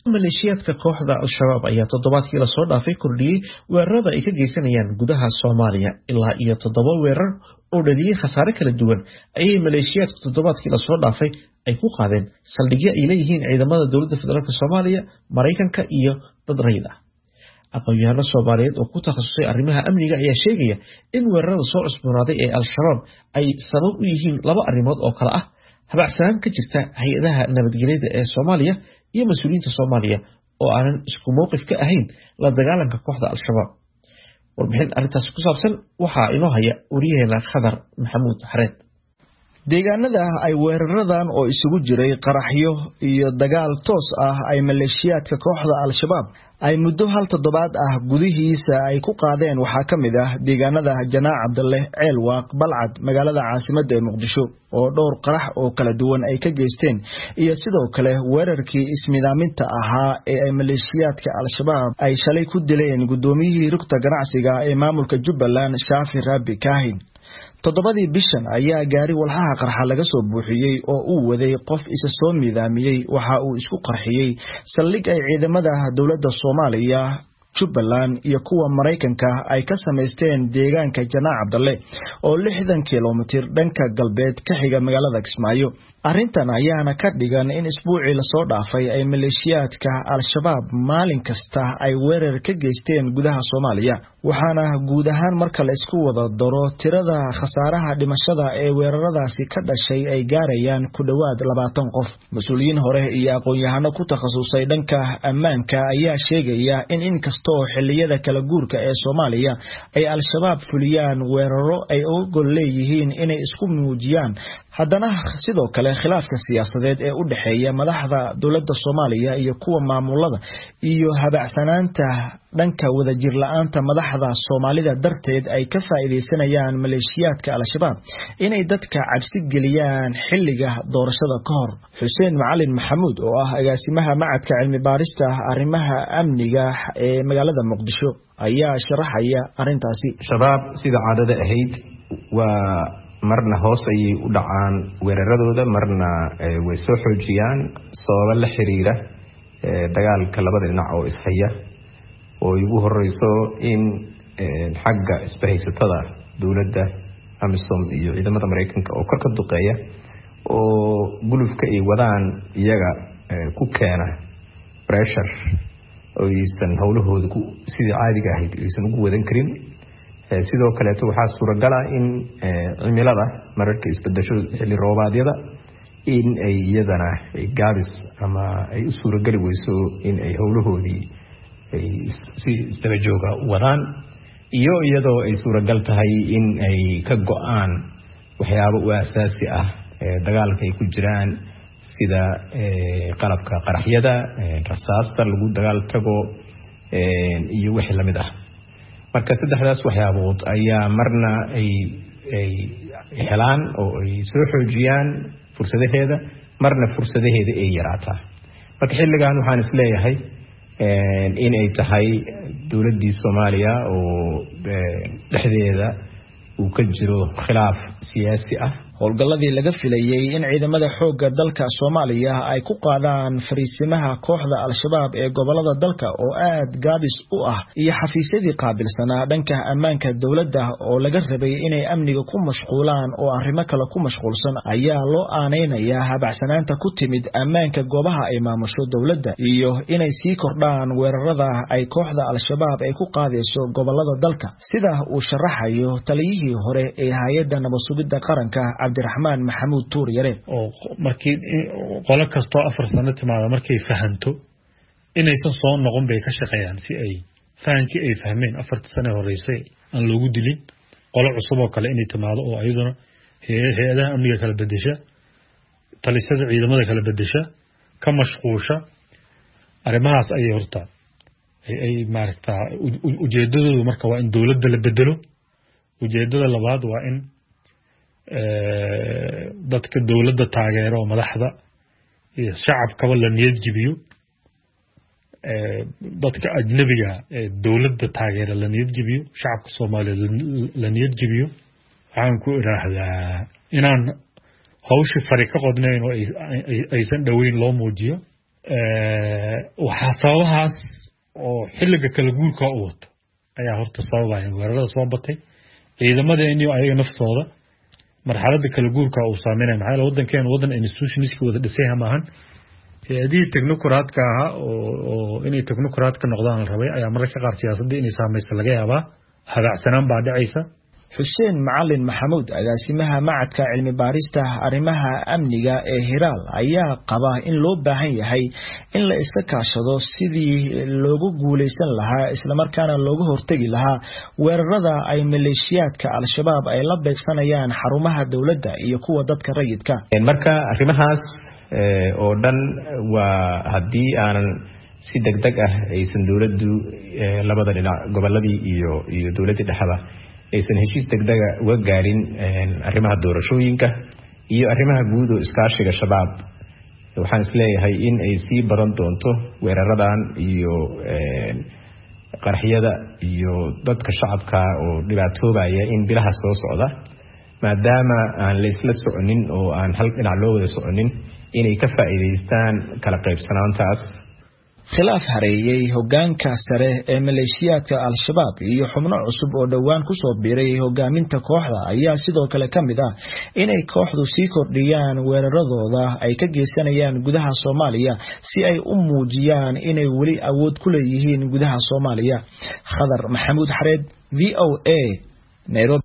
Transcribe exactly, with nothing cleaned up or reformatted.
maleeshiyaadka kooxda al-shabaab ayaa toddobaadkii la soo dhaafay kordhiyey weerarada ay ka geysanayaan gudaha Soomaaliya ilaa iyo toddoba weerar oo dhaliyay khasaare kala duwan ayay maleeshiyaadku toddobaadkii la soo dhaafay ay ku qaadeen saldhigyo ay leeyihiin ciidamada dowladda federaalk Soomaaliya, Mareykanka iyo dad rayid ah. aqoon-yahano Soomaaliyeed oo ku takhasusay arrimaha amniga ayaa sheegaya in weerarada soo cusboonaaday ee al-shabaab ay sabab u yihiin laba arrimood oo kala ah habacsanaan ka jirta hay'adaha nabadgelyada ee Soomaaliya iyo mas'uuliyiinta Soomaaliya oo aanan isku mowqif ka ahayn la dagaalanka kooxda al-shabaab. warbixin arrintaas ku saabsan waxaa inoo haya wariyaheena Khadar Maxamuud Xareed. deegaanada ay weeraradan oo isugu jiray qaraxyo iyo dagaal toos ah ay maleeshiyaadka kooxda al-shabaab ay muddo hal toddobaad ah gudihiisa ay ku qaadeen waxaa ka mid ah deegaanada Janaac Cabdalle, Ceelwaaq, Balcad, magaalada caasimadda ee Muqdisho oo dhowr qarax oo kala duwan ay ka geysteen iyo sidoo kale weerarkii ismidaaminta ahaa ee ay maleeshiyaadka al-shabaab ay shalay ku dileen gudoomiyihii rugta ganacsiga ee maamulka Jubbaland Shaafi Rabbi Kaahin. toddobadii bishan ayaa gaari walxaha qarxa laga soo buuxiyey oo uu waday qof isa soo midaamiyey waxa uu isku qarxiyey saldhig ay ciidamada dowladda Soomaaliya, Jubbaland iyo kuwa Mareykanka ay ka sameysteen deegaanka Janaac Cabdalle oo lixdan kiiloomitir dhanka galbeed ka xiga magaalada Kismaayo. arrintan ayaana ka dhigan in isbuucii la soo dhaafay ay maleeshiyaadka al-shabaab maalin kasta ay weerar ka geysteen gudaha Soomaaliya, waxaana guud ahaan marka la isku wada daro tirada khasaaraha dhimashada ee weeraradaasi ka dhashay ay gaarayaan ku dhawaad labaatan qof. mas'uuliyiin hore iyo aqoon-yahano ku takhasusay dhanka ammaanka ayaa sheegaya in inkastoo xilliyada kala guurka ee Soomaaliya ay al-shabaab fuliyaan weeraro ay uga leeyihiin inay isku muujiyaan, haddana sidoo kale khilaafka siyaasadeed ee u dhaxeeya madaxda dowladda Soomaaliya iyo kuwa maamulada iyo habacsanaanta dhanka wadajir la'aanta madaxda Soomaalida darteed ay ka faa'iideysanayaan maleeshiyaadka al-shabaab inay dadka cabsi geliyaan xilliga doorashada ka hor. Xuseen Macalin Maxamuud oo ah agaasimaha macadka cilmi baarista arrimaha amniga ee magaalada Muqdisho ayaa sharaxaya arrintaasi. shabaab sida caadada ahayd waa marna hoos ayay u dhacaan weeraradooda, marna way soo xoojiyaan sababo la xiriira dagaalka labada dhinac oo ishaya oo ugu horeyso in xagga isbahaysatada dowladda AMISOM iyo ciidamada Mareykanka oo kor ka duqeeya oo gulufka ay wadaan iyaga ku keena pressure oo aysan howlahooda sidii caadiga ahayd aysan ugu wadan karin. sidoo kale waxaa suuragal ah in cimilada mararka isbedesho xilli roobaadyada in ay iyadana gaabis ama ay u suuragali weyso in ay howlahoodii ay si isdaba jooga wadaan, iyo iyadoo ay suuragal tahay in ay ka go'aan waxyaabo u asaasi ah dagaalka ay ku jiraan sida qalabka qaraxyada, rasaasta lagu dagaal tago iyo wixii lamid ah. marka saddexdaas waxyaabood ayaa marna ay ay helaan oo ay soo xoojiyaan fursadaheeda, marna fursadaheeda ay yaraataa. marka xilligan waxaan is leeyahay in ay tahay dowladda Soomaaliya oo dhexdeeda uu ka jiro khilaaf siyaasi ah. howlgalladii laga filayay in ciidamada xoogga dalka Soomaaliya ay ku qaadaan fariisimaha kooxda al-shabaab ee gobolada dalka oo aad gaabis u ah iyo xafiisyadii qaabilsanaa dhanka ammaanka dowladda oo laga rabay inay amniga ku mashquulaan oo arrimo kale ku mashquulsan ayaa loo aaneynayaa habacsanaanta ku timid ammaanka goobaha ay maamusho dowladda iyo inay sii kordhaan weerarada ay kooxda al-shabaab ay ku qaadayso gobolada dalka, sida uu sharaxayo taliyihii hore ee hay'adda nabad sugidda qaranka Cabdiraxmaan Maxamuud Tuur Yare. oo markii qolo kasto afar sano timaada markay fahanto inaysan soo noqon bay ka shaqeeyaan si ay fahankii ay fahmeen afartii sano horeysay aan loogu dilin qolo cusub oo kale inay timaado oo ayaduna hay'adaha amniga kala bedesha, talisada ciidamada kala bedesha, ka mashquusha arrimahaas ay horta ay maaragta ujeedadoodu marka waa in dowladda la bedelo. ujeedada labaad waa in dadka dowladda taageero madaxda iyo shacabkaba la niyad jibiyo, dadka ajnabiga ee dowladda taageera la niyad jibiyo, shacabka Soomaaliyeed la niyad jibiyo. waxaan ku iraahdaa inaan hawshii fari ka qodnayn oo aysan dhaweyn loo muujiyo. waxa sababahaas oo xilliga kala guurka u wato ayaa horta sababaya weerarada soo batay ciidamadeeni ayaga naftooda marxaladda kala guurka uu saameynay maxay wadankeena wadan institutionski wada dhisay maahan hadii technocratka ah oo inay technocratka noqdaan la rabay ayaa mararka qaar siyaasadda inay saameeyso laga yaabaa habacsanaan baa dhacaysa xuseen macalin maxamuud agaasimaha macadka cilmi baarista arrimaha amniga ee Hiraal ayaa qaba in loo baahan yahay in la iska kaashado sidii loogu guuleysan lahaa isla markaana looga hortagi lahaa weerarada ay maleeshiyaadka al-shabaab ay la beegsanayaan xarumaha dawladda iyo kuwa dadka rayidka marka arrimahaas oo dhan waa hadii aanan si degdeg ah aysan dawladdu labada dhinac goboladii iyo iyo dawladda dhexda aysan heshiis degdeg ah uga gaarin arrimaha doorashooyinka iyo arrimaha guud oo iskaashiga shabaab waxaan isleeyahay in ay sii badan doonto weeraradan iyo qarxiyada iyo dadka shacabka oo dhibaatoobaya in bilaha soo socda maadaama aan la isla soconin oo aan hal dhinac loo wada soconin inay ka faa'iideystaan kala qaybsanaantaas khilaaf hareeyay hoggaanka sare ee maleeshiyaadka al-shabaab iyo xubno cusub oo dhawaan ku soo biiray hoggaaminta kooxda ayaa sidoo kale kamid ah inay kooxdu sii kordhiyaan weeraradooda ay ka geysanayaan gudaha Soomaaliya si ay u muujiyaan inay wali awood ku leeyihiin gudaha Soomaaliya. Khadar Maxamuud Xareed, V O A, Nairobi.